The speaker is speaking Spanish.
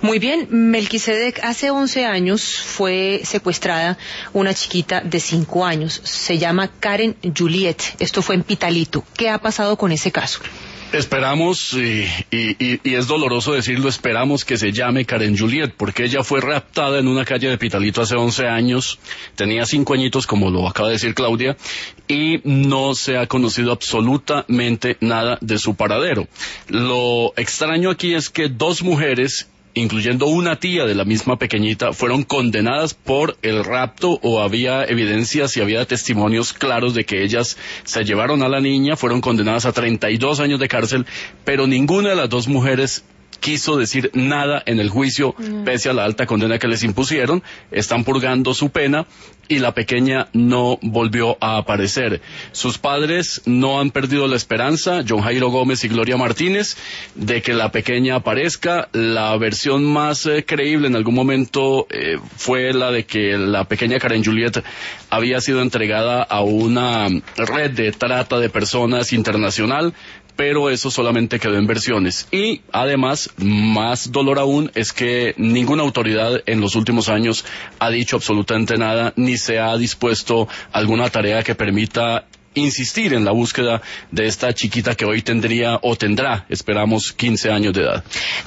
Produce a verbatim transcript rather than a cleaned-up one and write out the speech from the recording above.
Muy bien, Melquisedec, hace once años fue secuestrada una chiquita de cinco años, se llama Karen Juliet, esto fue en Pitalito. ¿Qué ha pasado con ese caso? Esperamos, y, y, y es doloroso decirlo, esperamos que se llame Karen Juliet, porque ella fue raptada en una calle de Pitalito hace once años, tenía cinco añitos, como lo acaba de decir Claudia, y no se ha conocido absolutamente nada de su paradero. Lo extraño aquí es que dos mujeres, incluyendo una tía de la misma pequeñita, fueron condenadas por el rapto, o había evidencias y había testimonios claros de que ellas se llevaron a la niña, fueron condenadas a treinta y dos años de cárcel, pero ninguna de las dos mujeres quiso decir nada en el juicio, mm. pese a la alta condena que les impusieron. Están purgando su pena y la pequeña no volvió a aparecer. Sus padres no han perdido la esperanza, John Jairo Gómez y Gloria Martínez, de que la pequeña aparezca. La versión más eh, creíble en algún momento eh, fue la de que la pequeña Karen Juliet había sido entregada a una red de trata de personas internacional, pero eso solamente quedó en versiones. Y además, más dolor aún, es que ninguna autoridad en los últimos años ha dicho absolutamente nada, ni se ha dispuesto alguna tarea que permita insistir en la búsqueda de esta chiquita que hoy tendría o tendrá, esperamos, quince años de edad.